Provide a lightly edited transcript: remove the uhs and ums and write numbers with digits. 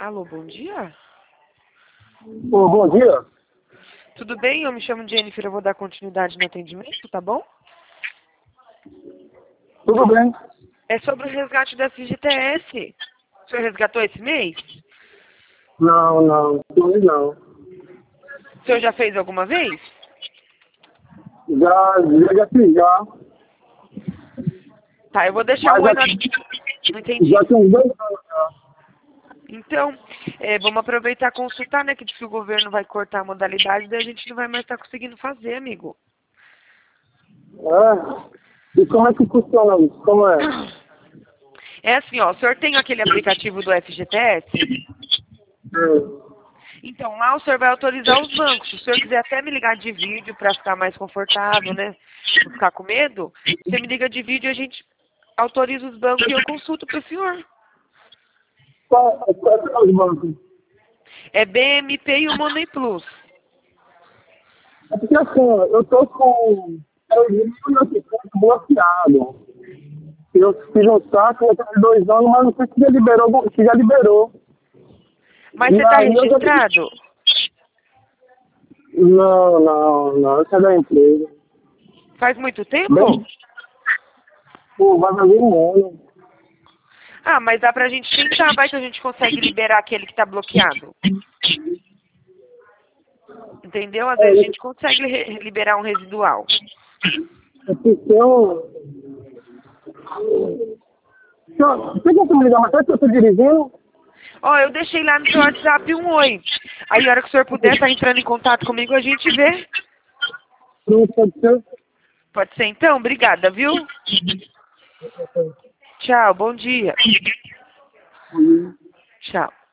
Alô, bom dia? Ô, bom dia. Tudo bem? Eu me chamo Jennifer, eu vou dar continuidade no atendimento, tá bom? Tudo bem? É sobre o resgate da FGTS. O senhor resgatou esse mês? Não, não. O senhor já fez alguma vez? Já fiz, já. Tá, eu vou deixar Mas um oi no... Não entendi. já tem uns 2 anos já. Então, vamos aproveitar e consultar, né? Que diz que o governo vai cortar a modalidade, daí a gente não vai mais estar conseguindo fazer, amigo. É? E como é que funciona isso? Como é? É assim, ó, o senhor tem aquele aplicativo do FGTS? É. Então, lá o senhor vai autorizar os bancos. Se o senhor quiser até me ligar de vídeo para ficar mais confortável, né? Não ficar com medo, você me liga de vídeo e a gente autoriza os bancos e eu consulto para o senhor. Qual é os bancos? É BMP e o Money Plus. É porque assim, eu tô com o meu bloqueado. Eu fiz um saco há 2 anos, mas não sei se já liberou. Se já liberou. Mas E você está aí eu já... registrado? Não. Essa é da empresa. Faz muito tempo? Bem, pô, vai fazer um ano. Ah, mas dá pra gente tentar, vai que a gente consegue liberar aquele que está bloqueado. Entendeu? Às vezes a gente consegue liberar um residual. É porque você quer me ligar mais tarde que eu estou dirigindo? Ó, eu deixei lá no seu WhatsApp um oi. Aí a hora que o senhor puder estar entrando em contato comigo, a gente vê. Não pode ser. Pode ser então? Obrigada, viu? Tchau, bom dia. Tchau.